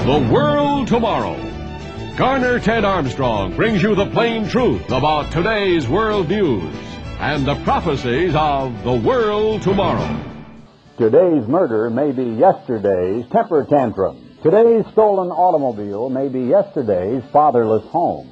The World Tomorrow. Garner Ted Armstrong brings you the plain truth about today's world news and the prophecies of the world tomorrow. Today's murder may be yesterday's temper tantrum. Today's stolen automobile may be yesterday's fatherless home.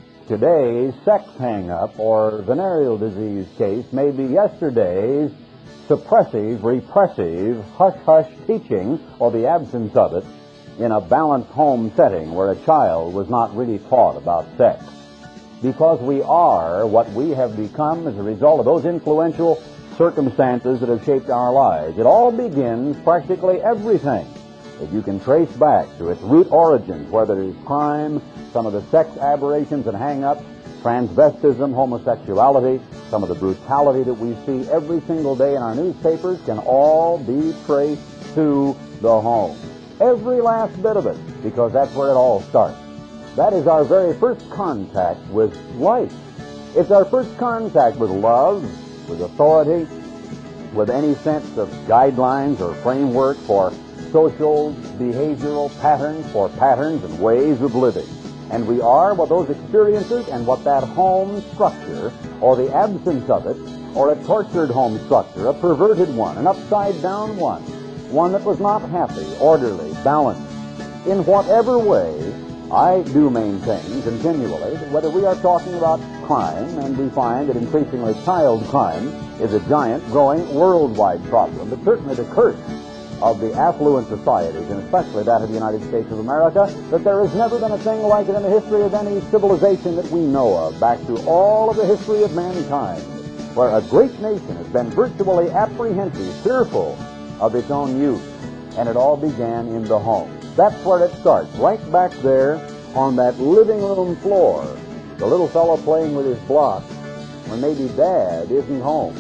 Today's sex hang-up or venereal disease case may be yesterday's suppressive, repressive, hush-hush teaching or the absence of it in a balanced home setting where a child was not really taught about sex. Because we are what we have become as a result of those influential circumstances that have shaped our lives. It all begins, practically everything, that you can trace back to its root origins, whether it is crime, some of the sex aberrations and hang-ups, transvestism, homosexuality, some of the brutality that we see every single day in our newspapers can all be traced to the home. Every last bit of it, because that's where it all starts. That is our very first contact with life. It's our first contact with love, with authority, with any sense of guidelines or framework for social, behavioral patterns, for patterns and ways of living. And we are what those experiences and what that home structure, or the absence of it, or a tortured home structure, a perverted one, an upside-down one that was not happy, orderly, balanced. In whatever way, I do maintain continually that whether we are talking about crime, and we find that increasingly child crime is a giant, growing, worldwide problem, but certainly the curse of the affluent societies, and especially that of the United States of America, that there has never been a thing like it in the history of any civilization that we know of, back to all of the history of mankind, where a great nation has been virtually apprehensive, fearful of its own youth, and it all began in the home. That's where it starts, right back there on that living room floor, the little fellow playing with his blocks, when maybe Dad isn't home.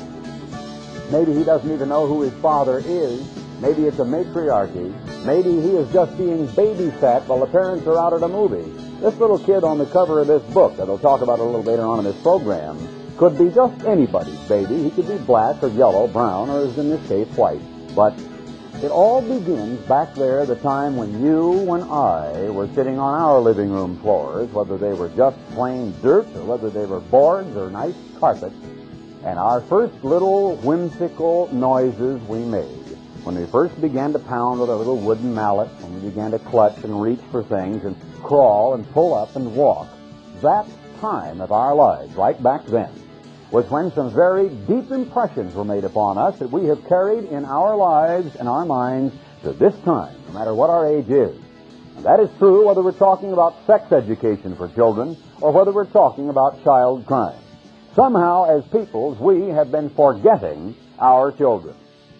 Maybe he doesn't even know who his father is. Maybe it's a matriarchy. Maybe he is just being babysat while the parents are out at a movie. This little kid on the cover of this book, that I'll talk about a little later on in this program, could be just anybody's baby. He could be black or yellow, brown, or as in this case, white. But it all begins back there, the time when you and I were sitting on our living room floors, whether they were just plain dirt or whether they were boards or nice carpets, and our first little whimsical noises we made. When we first began to pound with a little wooden mallet, when we began to clutch and reach for things and crawl and pull up and walk, that time of our lives, right back then, was when some very deep impressions were made upon us that we have carried in our lives and our minds to this time, no matter what our age is. And that is true whether we're talking about sex education for children or whether we're talking about child crime. Somehow, as peoples, we have been forgetting our children.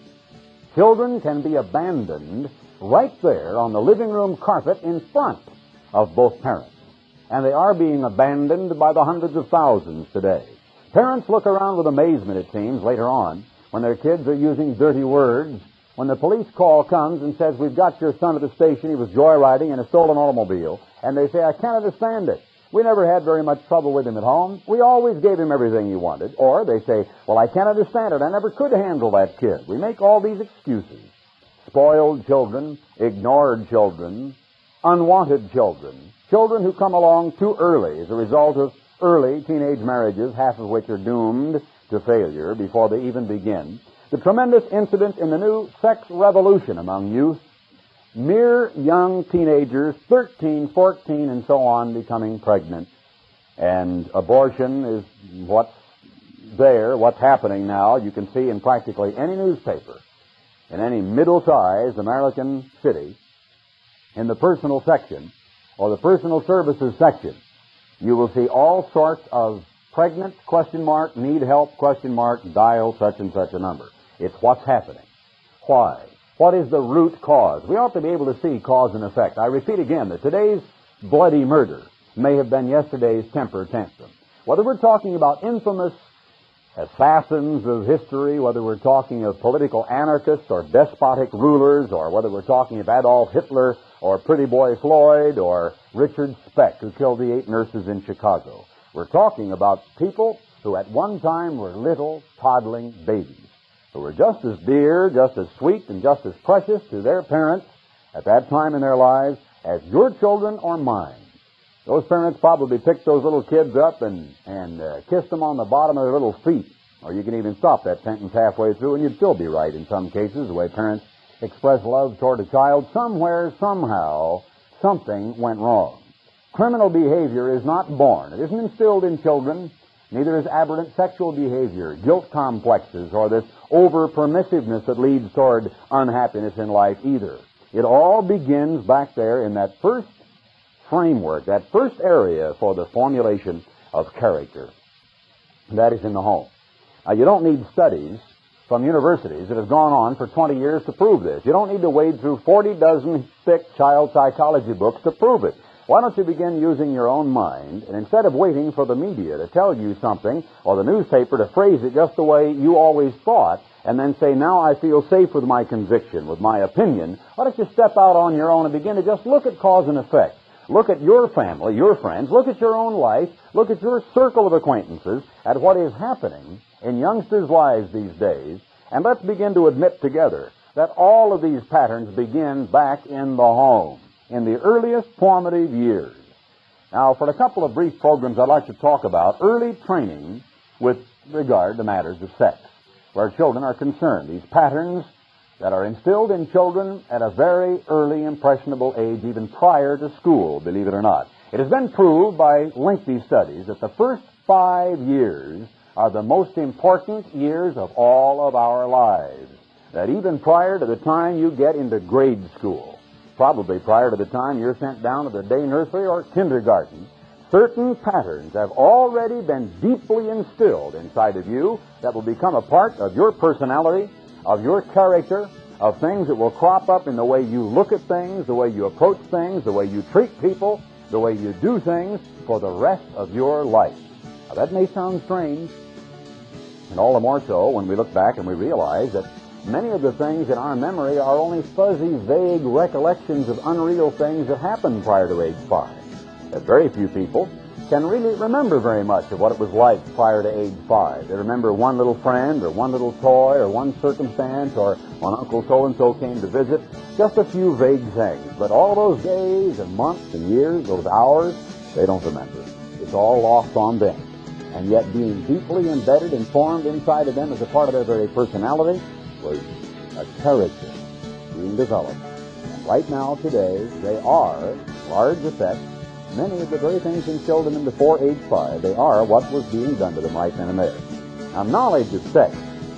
Children can be abandoned right there on the living room carpet in front of both parents. And they are being abandoned by the hundreds of thousands today. Parents look around with amazement, it seems, later on, when their kids are using dirty words. When the police call comes and says, "We've got your son at the station, he was joyriding in a stolen automobile," and they say, "I can't understand it. We never had very much trouble with him at home. We always gave him everything he wanted." Or they say, "Well, I can't understand it. I never could handle that kid." We make all these excuses. Spoiled children, ignored children, unwanted children, children who come along too early as a result of early teenage marriages, half of which are doomed to failure before they even begin. The tremendous incident in the new sex revolution among youth, mere young teenagers, 13, 14, and so on, becoming pregnant. And abortion is what's there, what's happening now. You can see in practically any newspaper, in any middle-sized American city, in the personal section or the personal services section, you will see all sorts of pregnant, ? Need help, ? Dial such and such a number. It's what's happening. Why? What is the root cause? We ought to be able to see cause and effect. I repeat again that today's bloody murder may have been yesterday's temper tantrum. Whether we're talking about infamous assassins of history, whether we're talking of political anarchists or despotic rulers, or whether we're talking of Adolf Hitler or Pretty Boy Floyd or Richard Speck, who killed the 8 nurses in Chicago. We're talking about people who at one time were little toddling babies, who were just as dear, just as sweet, and just as precious to their parents at that time in their lives as your children or mine. Those parents probably picked those little kids up and kissed them on the bottom of their little feet. Or you can even stop that sentence halfway through and you'd still be right in some cases, the way parents express love toward a child. Somewhere, somehow, something went wrong. Criminal behavior is not born. It isn't instilled in children. Neither is aberrant sexual behavior, guilt complexes, or this over-permissiveness that leads toward unhappiness in life either. It all begins back there in that first framework, that first area for the formulation of character. And that is in the home. Now, you don't need studies from universities that have gone on for 20 years to prove this. You don't need to wade through 40 dozen thick child psychology books to prove it. Why don't you begin using your own mind, and instead of waiting for the media to tell you something, or the newspaper to phrase it just the way you always thought, and then say, now I feel safe with my conviction, with my opinion, why don't you step out on your own and begin to just look at cause and effect? Look at your family, your friends, look at your own life, look at your circle of acquaintances, at what is happening in youngsters' lives these days, and let's begin to admit together that all of these patterns begin back in the home, in the earliest formative years. Now, for a couple of brief programs, I'd like to talk about early training with regard to matters of sex, where children are concerned. These patterns that are instilled in children at a very early, impressionable age, even prior to school, believe it or not. It has been proved by lengthy studies that the first 5 years are the most important years of all of our lives. That even prior to the time you get into grade school, probably prior to the time you're sent down to the day nursery or kindergarten, certain patterns have already been deeply instilled inside of you that will become a part of your personality, of your character, of things that will crop up in the way you look at things, the way you approach things, the way you treat people, the way you do things for the rest of your life. Now, that may sound strange, and all the more so when we look back and we realize that many of the things in our memory are only fuzzy, vague recollections of unreal things that happened prior to age 5. That very few people can really remember very much of what it was like prior to age 5. They remember one little friend or one little toy or one circumstance or when Uncle so-and-so came to visit, just a few vague things. But all those days and months and years, those hours, they don't remember. It's all lost on them. And yet being deeply embedded and formed inside of them as a part of their very personality was a character being developed. And right now, today, they are, large effect, many of the very things instilled in them before age 5, they are what was being done to them right then and there. Now, knowledge of sex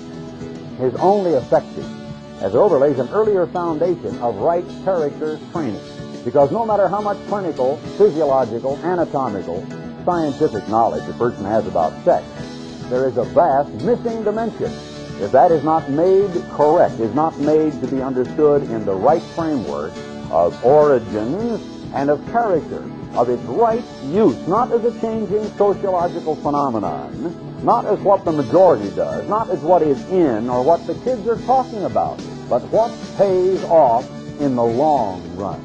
is only effective as it overlays an earlier foundation of right character training. Because no matter how much clinical, physiological, anatomical, scientific knowledge a person has about sex, there is a vast missing dimension if that is not made correct, is not made to be understood in the right framework of origins and of character, of its right use, not as a changing sociological phenomenon, not as what the majority does, not as what is in or what the kids are talking about, but what pays off in the long run.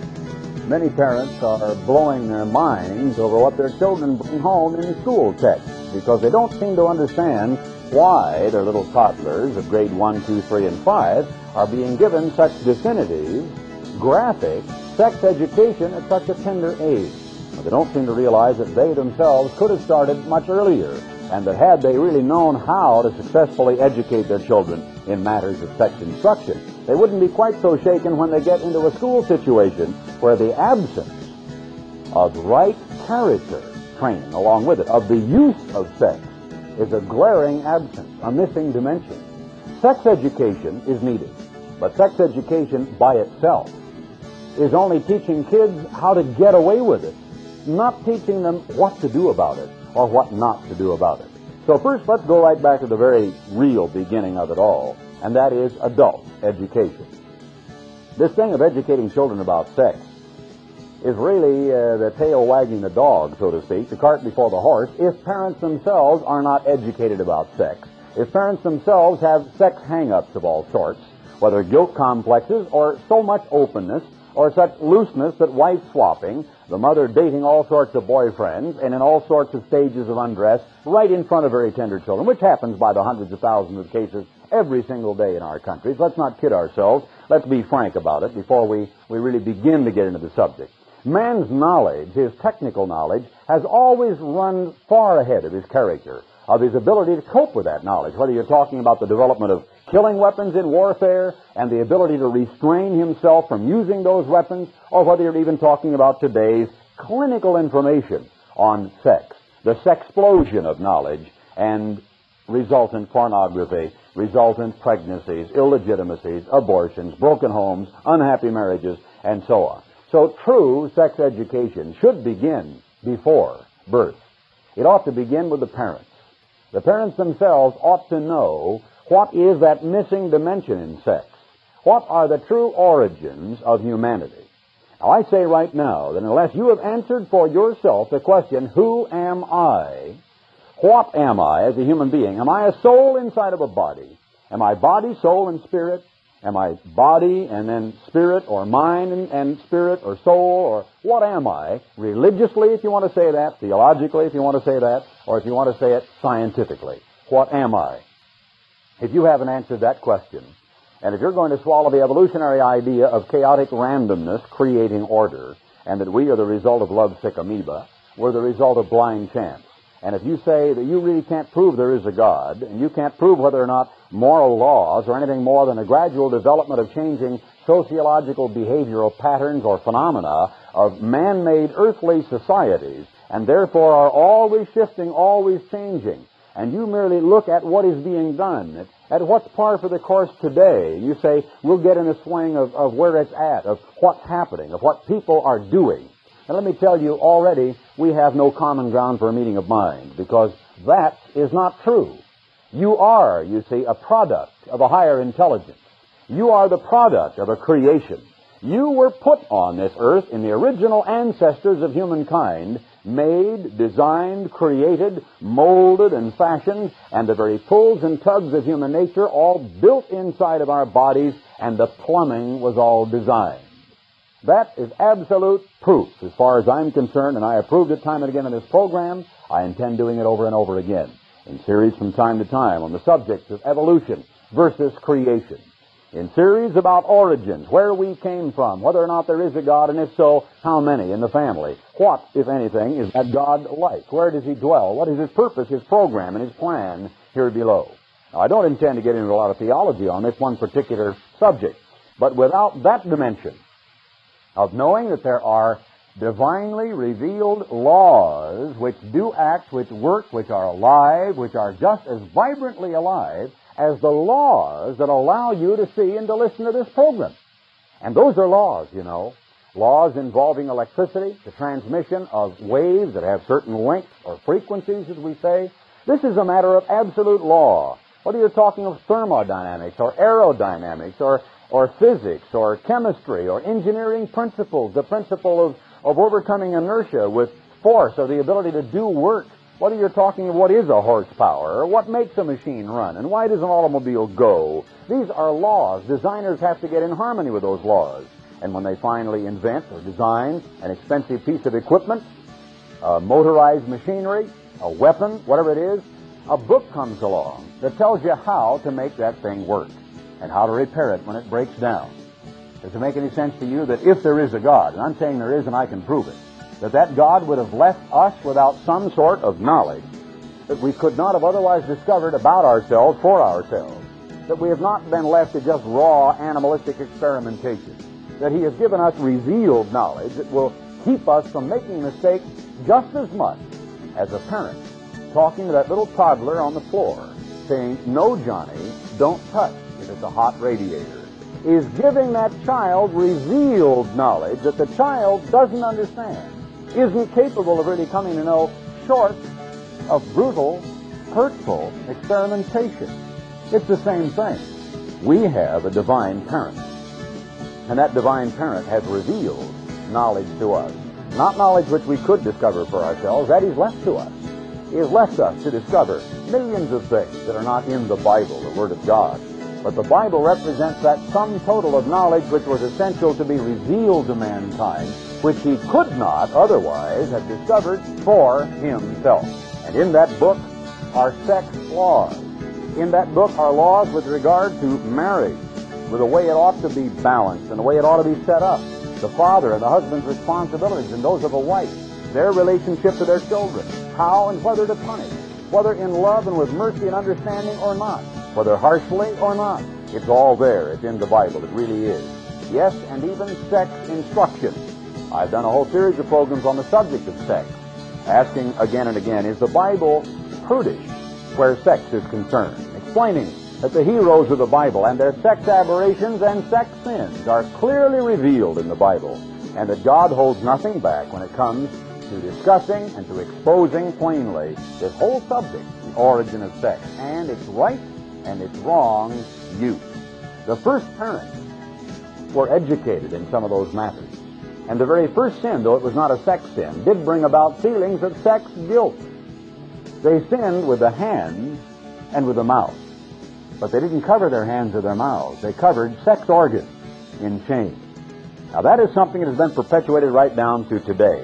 Many parents are blowing their minds over what their children bring home in school texts because they don't seem to understand why their little toddlers of grade 1, 2, 3, and 5 are being given such definitive, graphic sex education at such a tender age. But they don't seem to realize that they themselves could have started much earlier, and that had they really known how to successfully educate their children in matters of sex instruction, they wouldn't be quite so shaken when they get into a school situation where the absence of right character training along with it, of the use of sex, is a glaring absence, a missing dimension. Sex education is needed, but sex education by itself is only teaching kids how to get away with it, not teaching them what to do about it or what not to do about it. So first, let's go right back to the very real beginning of it all, and that is adult education. This thing of educating children about sex is really the tail wagging the dog, so to speak, the cart before the horse, if parents themselves are not educated about sex, if parents themselves have sex hang-ups of all sorts, whether guilt complexes or so much openness or such looseness that wife swapping, the mother dating all sorts of boyfriends and in all sorts of stages of undress right in front of very tender children, which happens by the hundreds of thousands of cases every single day in our countries. Let's not kid ourselves. let's be frank about it before we really begin to get into the subject. Man's knowledge, his technical knowledge, has always run far ahead of his character, of his ability to cope with that knowledge, whether you're talking about the development of killing weapons in warfare and the ability to restrain himself from using those weapons, or whether you're even talking about today's clinical information on sex, the sexplosion of knowledge and resultant pornography, resultant pregnancies, illegitimacies, abortions, broken homes, unhappy marriages, and so on. So true sex education should begin before birth. It ought to begin with the parents. The parents themselves ought to know what is that missing dimension in sex. What are the true origins of humanity? Now, I say right now that unless you have answered for yourself the question, who am I? What am I as a human being? Am I a soul inside of a body? Am I body, soul, and spirit? Am I body and then spirit, or mind and spirit, or soul, or what am I? Religiously, if you want to say that, theologically, if you want to say that, or if you want to say it scientifically. What am I? If you haven't answered that question, and if you're going to swallow the evolutionary idea of chaotic randomness creating order, and that we are the result of lovesick amoeba, we're the result of blind chance, and if you say that you really can't prove there is a God, and you can't prove whether or not moral laws or anything more than a gradual development of changing sociological behavioral patterns or phenomena of man-made earthly societies, and therefore are always shifting, always changing, and you merely look at what is being done, at what's par for the course today, you say, we'll get in a swing of where it's at, of what's happening, of what people are doing. And let me tell you, already we have no common ground for a meeting of minds, because that is not true. You are, you see, a product of a higher intelligence. You are the product of a creation. You were put on this earth in the original ancestors of humankind, made, designed, created, molded, and fashioned, and the very pulls and tugs of human nature all built inside of our bodies, and the plumbing was all designed. That is absolute proof as far as I'm concerned, and I have proved it time and again in this program. I intend doing it over and over again in series from time to time on the subjects of evolution versus creation, in series about origins, where we came from, whether or not there is a God, and if so, how many in the family. What, if anything, is that God like? Where does he dwell? What is his purpose, his program, and his plan here below? Now, I don't intend to get into a lot of theology on this one particular subject, but without that dimension of knowing that there are divinely revealed laws which do act, which work, which are alive, which are just as vibrantly alive as the laws that allow you to see and to listen to this program. And those are laws, you know. Laws involving electricity, the transmission of waves that have certain lengths or frequencies, as we say. This is a matter of absolute law. Whether you're talking of thermodynamics or aerodynamics or physics or chemistry or engineering principles, the principle of overcoming inertia with force or the ability to do work, whether you're talking of what is a horsepower or what makes a machine run and why does an automobile go. These are laws. Designers have to get in harmony with those laws. And when they finally invent or design an expensive piece of equipment, motorized machinery, a weapon, whatever it is, a book comes along that tells you how to make that thing work and how to repair it when it breaks down. Does it make any sense to you that if there is a God, and I'm saying there is and I can prove it, that God would have left us without some sort of knowledge that we could not have otherwise discovered about ourselves for ourselves, that we have not been left to just raw animalistic experimentation, that he has given us revealed knowledge that will keep us from making mistakes just as much as a parent talking to that little toddler on the floor saying, "No, Johnny, don't touch if it's a hot radiator," is giving that child revealed knowledge that the child doesn't understand, isn't capable of really coming to know, short of brutal, hurtful experimentation. It's the same thing. We have a divine parent, and that divine parent has revealed knowledge to us. Not knowledge which we could discover for ourselves, that is left to us. He has left us to discover millions of things that are not in the Bible, the Word of God. But the Bible represents that sum total of knowledge which was essential to be revealed to mankind, which he could not otherwise have discovered for himself. And in that book are sex laws. In that book are laws with regard to marriage, with the way it ought to be balanced and the way it ought to be set up. The father and the husband's responsibilities and those of a wife, their relationship to their children, how and whether to punish, whether in love and with mercy and understanding or not, whether harshly or not. It's all there. It's in the Bible. It really is. Yes, and even sex instruction. I've done a whole series of programs on the subject of sex, asking again and again, is the Bible prudish where sex is concerned? Explaining that the heroes of the Bible and their sex aberrations and sex sins are clearly revealed in the Bible, and that God holds nothing back when it comes to discussing and to exposing plainly this whole subject, the origin of sex, and its right and its wrong use. The first parents were educated in some of those matters. And the very first sin, though it was not a sex sin, did bring about feelings of sex guilt. They sinned with the hands and with the mouth. But they didn't cover their hands or their mouths. They covered sex organs in shame. Now that is something that has been perpetuated right down to today.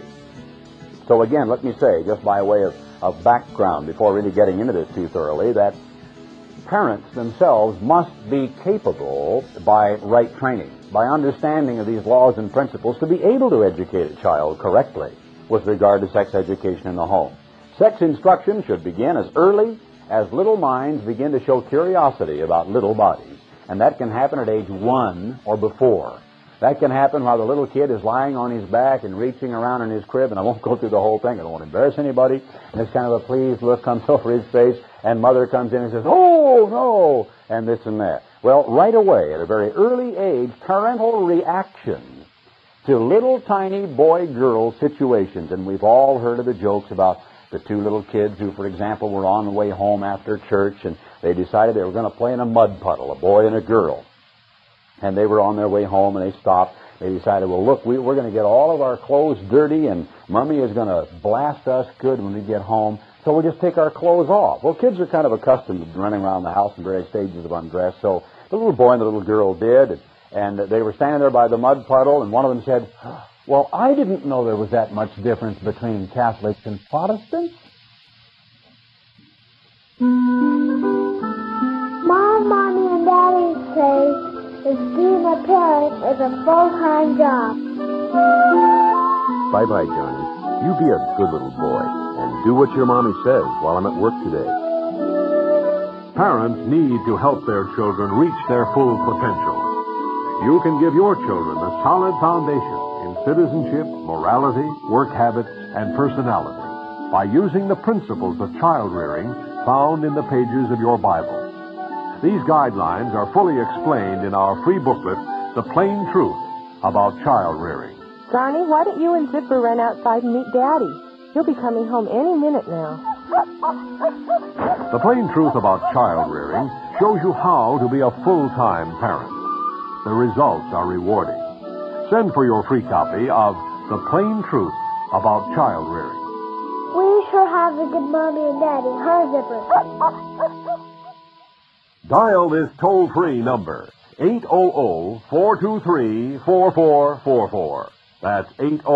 So again, let me say, just by way of background, before really getting into this too thoroughly, that parents themselves must be capable, by right training, by understanding of these laws and principles, to be able to educate a child correctly with regard to sex education in the home. Sex instruction should begin as early as little minds begin to show curiosity about little bodies. And that can happen at age 1 or before. That can happen while the little kid is lying on his back and reaching around in his crib, and I won't go through the whole thing, I don't want to embarrass anybody, and this kind of a pleased look comes over his face, and mother comes in and says, "Oh, no," and this and that. Well, right away, at a very early age, parental reaction to little tiny boy-girl situations, and we've all heard of the jokes about the two little kids who, for example, were on the way home after church, and they decided they were going to play in a mud puddle, a boy and a girl. And they were on their way home, and they stopped. They decided, well, look, we're going to get all of our clothes dirty, and Mommy is going to blast us good when we get home, so we'll just take our clothes off. Well, kids are kind of accustomed to running around the house in various stages of undress, so the little boy and the little girl did, and they were standing there by the mud puddle, and one of them said, "Well, I didn't know there was that much difference between Catholics and Protestants." Mom, Mommy, and Daddy say that being a parent is a full-time job. Bye-bye, Johnny. You be a good little boy and do what your mommy says while I'm at work today. Parents need to help their children reach their full potential. You can give your children a solid foundation in citizenship, morality, work habits, and personality by using the principles of child rearing found in the pages of your Bible. These guidelines are fully explained in our free booklet, The Plain Truth About Child Rearing. Johnny, why don't you and Zipper run outside and meet Daddy? He'll be coming home any minute now. The Plain Truth About Child Rearing shows you how to be a full-time parent. The results are rewarding. Send for your free copy of The Plain Truth About Child Rearing. We sure have a good Mommy and Daddy, huh, Zipper? Dial this toll-free number, 800-423-4444. That's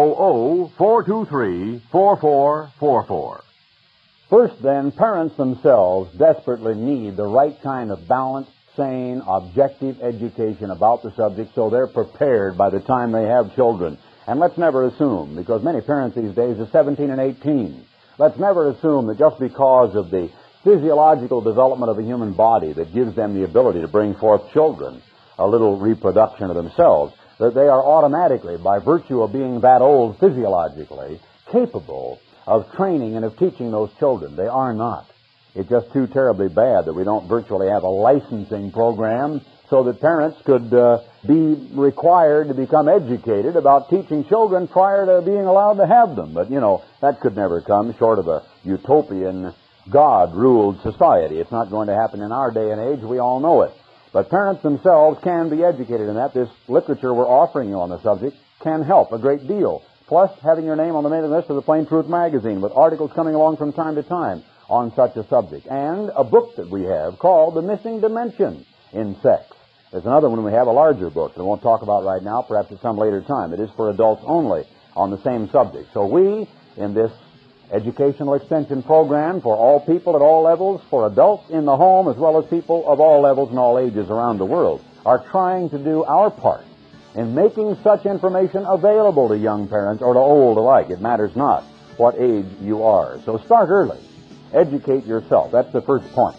800-423-4444. First, then, parents themselves desperately need the right kind of balanced, sane, objective education about the subject so they're prepared by the time they have children. And let's never assume, because many parents these days are 17 and 18, let's never assume that just because of the physiological development of a human body that gives them the ability to bring forth children, a little reproduction of themselves, that they are automatically, by virtue of being that old physiologically, capable of training and of teaching those children. They are not. It's just too terribly bad that we don't virtually have a licensing program so that parents could be required to become educated about teaching children prior to being allowed to have them. But, that could never come short of a utopian God-ruled society. It's not going to happen in our day and age. We all know it. But parents themselves can be educated in that. This literature we're offering you on the subject can help a great deal. Plus, having your name on the mailing list of the Plain Truth magazine with articles coming along from time to time on such a subject. And a book that we have called The Missing Dimension in Sex. There's another one we have, a larger book that I won't talk about right now, perhaps at some later time. It is for adults only on the same subject. So we, in this educational extension program for all people at all levels, for adults in the home as well as people of all levels and all ages around the world, are trying to do our part in making such information available to young parents or to old alike. It matters not what age you are. So start early. Educate yourself. That's the first point.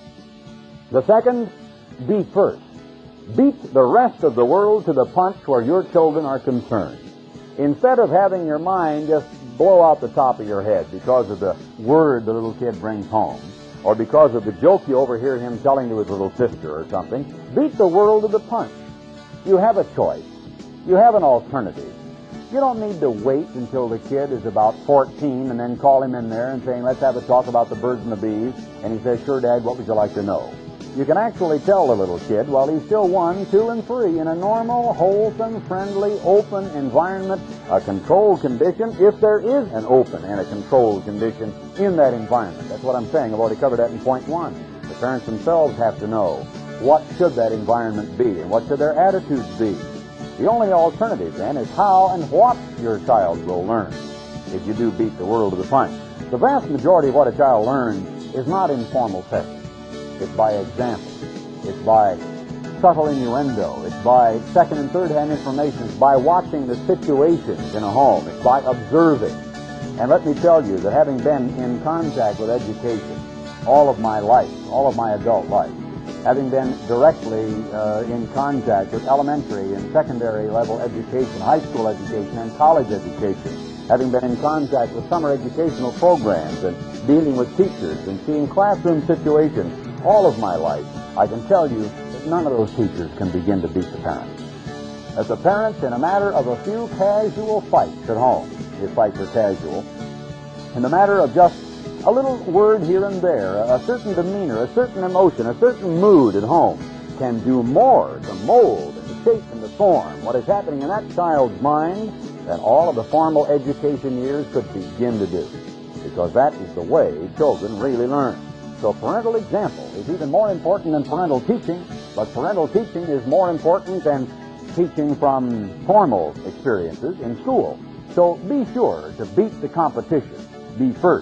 The second, be first. Beat the rest of the world to the punch where your children are concerned. Instead of having your mind just blow out the top of your head because of the word the little kid brings home, or because of the joke you overhear him telling to his little sister or something, beat the world to the punch. You have a choice. You have an alternative. You don't need to wait until the kid is about 14 and then call him in there and saying, let's have a talk about the birds and the bees. And he says, sure, Dad, what would you like to know? You can actually tell the little kid while he's still 1, 2, and 3 in a normal, wholesome, friendly, open environment, a controlled condition, if there is an open and a controlled condition in that environment. That's what I'm saying. I've already covered that in point 1. The parents themselves have to know what should that environment be and what should their attitudes be. The only alternative, then, is how and what your child will learn if you do beat the world to the punch. The vast majority of what a child learns is not in formal tests. It's by example. It's by subtle innuendo. It's by second and third-hand information. It's by watching the situations in a home. It's by observing. And let me tell you that having been in contact with education all of my life, all of my adult life, having been directly in contact with elementary and secondary level education, high school education, and college education, having been in contact with summer educational programs and dealing with teachers and seeing classroom situations all of my life, I can tell you that none of those teachers can begin to beat the parents. That the parents, in a matter of a few casual fights at home, if fights are casual, in the matter of just a little word here and there, a certain demeanor, a certain emotion, a certain mood at home, can do more to mold and to shape and to form what is happening in that child's mind than all of the formal education years could begin to do. Because that is the way children really learn. So parental example is even more important than parental teaching, but parental teaching is more important than teaching from formal experiences in school. So be sure to beat the competition. Be first.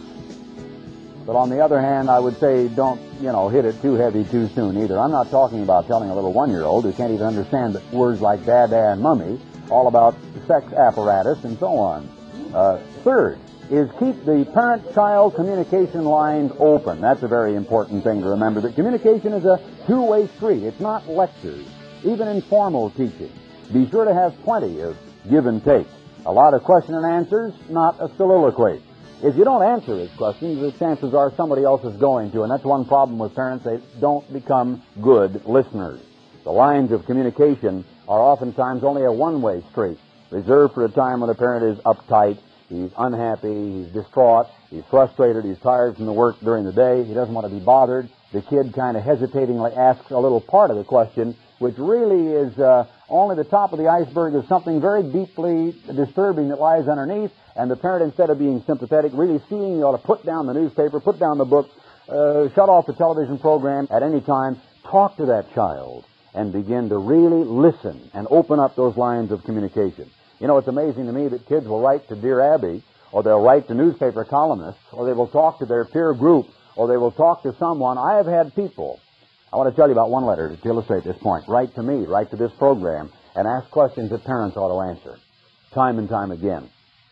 But on the other hand, I would say don't, hit it too heavy too soon either. I'm not talking about telling a little 1-year-old who can't even understand the words like dada and mummy, all about sex apparatus and so on. Third is keep the parent-child communication lines open. That's a very important thing to remember, that communication is a two-way street. It's not lectures, even in formal teaching. Be sure to have plenty of give and take. A lot of question and answers, not a soliloquy. If you don't answer his questions, the chances are somebody else is going to, and that's one problem with parents. They don't become good listeners. The lines of communication are oftentimes only a one-way street, reserved for a time when the parent is uptight, he's unhappy, he's distraught, he's frustrated, he's tired from the work during the day, he doesn't want to be bothered. The kid kind of hesitatingly asks a little part of the question, which really is only the top of the iceberg of something very deeply disturbing that lies underneath, and the parent, instead of being sympathetic, really seeing you ought to put down the newspaper, put down the book, shut off the television program at any time, talk to that child and begin to really listen and open up those lines of communication. It's amazing to me that kids will write to Dear Abby, or they'll write to newspaper columnists, or they will talk to their peer group, or they will talk to someone. I have had people, I want to tell you about one letter to illustrate this point, write to me, write to this program, and ask questions that parents ought to answer, time and time again.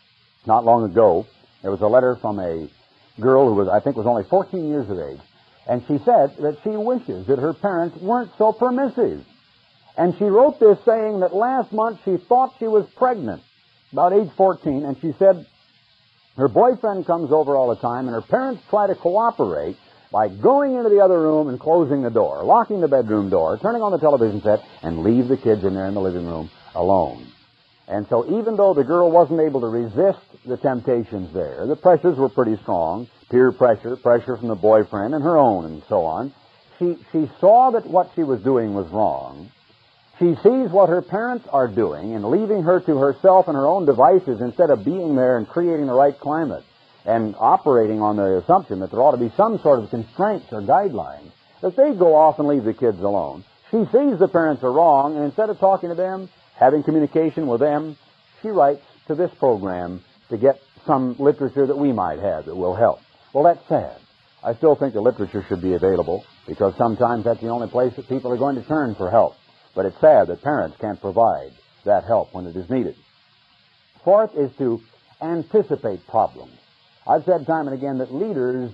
Not long ago, there was a letter from a girl who I think was only 14 years of age, and she said that she wishes that her parents weren't so permissive. And she wrote this saying that last month she thought she was pregnant, about age 14, and she said her boyfriend comes over all the time, and her parents try to cooperate by going into the other room and closing the door, locking the bedroom door, turning on the television set, and leave the kids in there in the living room alone. And so even though the girl wasn't able to resist the temptations there, the pressures were pretty strong, peer pressure, pressure from the boyfriend and her own and so on, she saw that what she was doing was wrong. She sees what her parents are doing and leaving her to herself and her own devices instead of being there and creating the right climate and operating on the assumption that there ought to be some sort of constraints or guidelines, that they go off and leave the kids alone. She sees the parents are wrong, and instead of talking to them, having communication with them, she writes to this program to get some literature that we might have that will help. Well, that's sad. I still think the literature should be available because sometimes that's the only place that people are going to turn for help. But it's sad that parents can't provide that help when it is needed. Fourth is to anticipate problems. I've said time and again that leaders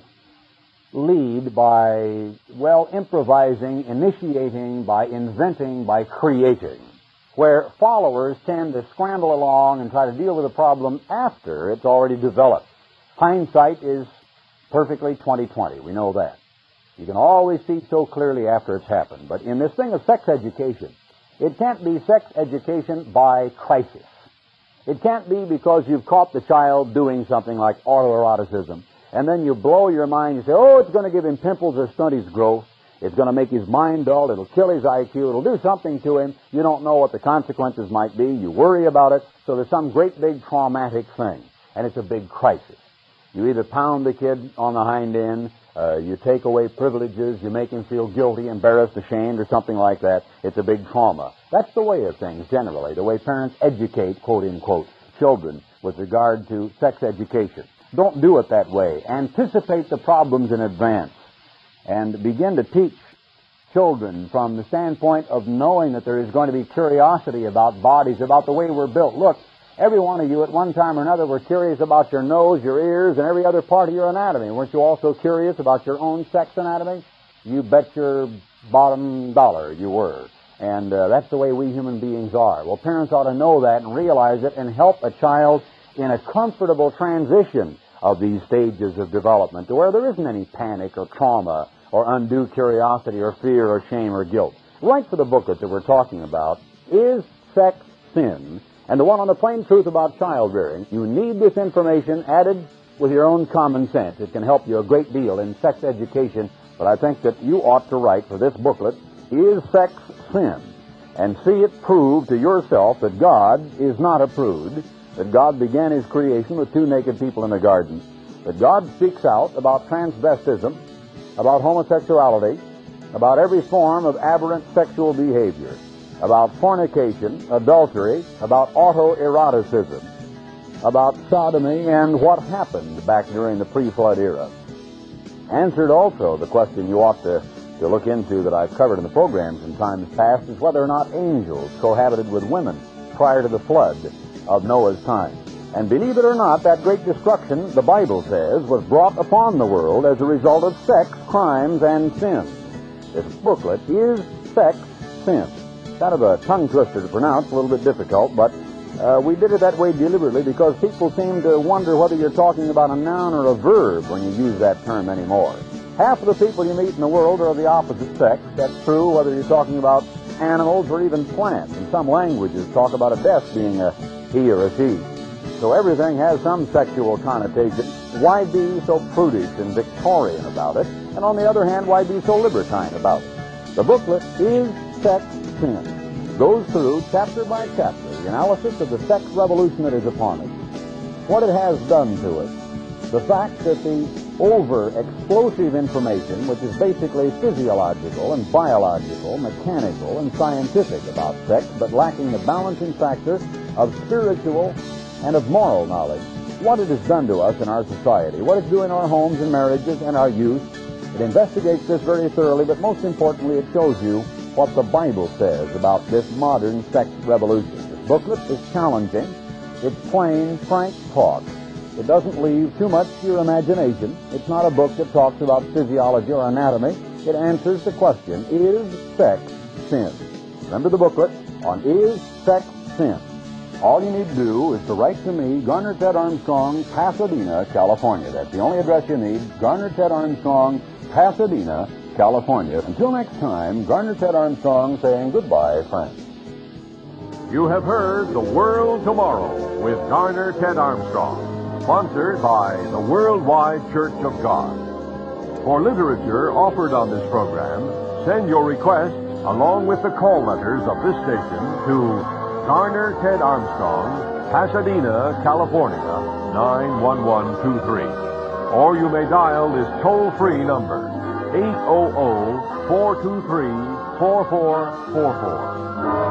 lead by, improvising, initiating, by inventing, by creating, where followers tend to scramble along and try to deal with a problem after it's already developed. Hindsight is perfectly 20/20. We know that. You can always see so clearly after it's happened. But in this thing of sex education, it can't be sex education by crisis. It can't be because you've caught the child doing something like autoeroticism, and then you blow your mind, you say, it's going to give him pimples or stunt his growth. It's going to make his mind dull. It'll kill his IQ. It'll do something to him. You don't know what the consequences might be. You worry about it. So there's some great big traumatic thing, and it's a big crisis. You either pound the kid on the hind end, you take away privileges, you make him feel guilty, embarrassed, ashamed, or something like that. It's a big trauma. That's the way of things generally, the way parents educate, quote-unquote, children with regard to sex education. Don't do it that way. Anticipate the problems in advance and begin to teach children from the standpoint of knowing that there is going to be curiosity about bodies, about the way we're built. Look, every one of you at one time or another were curious about your nose, your ears, and every other part of your anatomy. Weren't you also curious about your own sex anatomy? You bet your bottom dollar you were. And that's the way we human beings are. Well, parents ought to know that and realize it and help a child in a comfortable transition of these stages of development to where there isn't any panic or trauma or undue curiosity or fear or shame or guilt. Right for the booklet that we're talking about, Is Sex Sin? And the one on the plain truth about child rearing. You need this information added with your own common sense. It can help you a great deal in sex education, but I think that you ought to write for this booklet, Is Sex Sin? And see it proved to yourself that God is not a prude, that God began His creation with two naked people in the garden, that God speaks out about transvestism, about homosexuality, about every form of aberrant sexual behavior, about fornication, adultery, about autoeroticism, about sodomy, and what happened back during the pre-flood era. Answered also the question you ought to look into that I've covered in the programs in times past is whether or not angels cohabited with women prior to the flood of Noah's time. And believe it or not, that great destruction, the Bible says, was brought upon the world as a result of sex, crimes, and sin. This booklet is Sex Sin. Kind of a tongue twister to pronounce, a little bit difficult, but we did it that way deliberately because people seem to wonder whether you're talking about a noun or a verb when you use that term anymore. Half of the people you meet in the world are of the opposite sex. That's true whether you're talking about animals or even plants. And some languages talk about a death being a he or a she. So everything has some sexual connotation. Why be so prudish and Victorian about it? And on the other hand, why be so libertine about it? The booklet is Sex Sin. It goes through, chapter by chapter, the analysis of the sex revolution that is upon us, what it has done to us, the fact that the over-explosive information, which is basically physiological and biological, mechanical and scientific about sex, but lacking the balancing factor of spiritual and of moral knowledge, what it has done to us in our society, what it's doing in our homes and marriages and our youth. It investigates this very thoroughly, but most importantly, it shows you what the Bible says about this modern sex revolution. This booklet is challenging. It's plain, frank talk. It doesn't leave too much to your imagination. It's not a book that talks about physiology or anatomy. It answers the question, is sex sin? Remember the booklet on Is Sex Sin? All you need to do is to write to me, Garner Ted Armstrong, Pasadena, California. That's the only address you need, Garner Ted Armstrong, Pasadena, California. Until next time, Garner Ted Armstrong saying goodbye, friends. You have heard The World Tomorrow with Garner Ted Armstrong, sponsored by the Worldwide Church of God. For literature offered on this program, send your requests along with the call letters of this station to Garner Ted Armstrong, Pasadena, California, 91123. Or you may dial this toll-free number, 800-423-4444.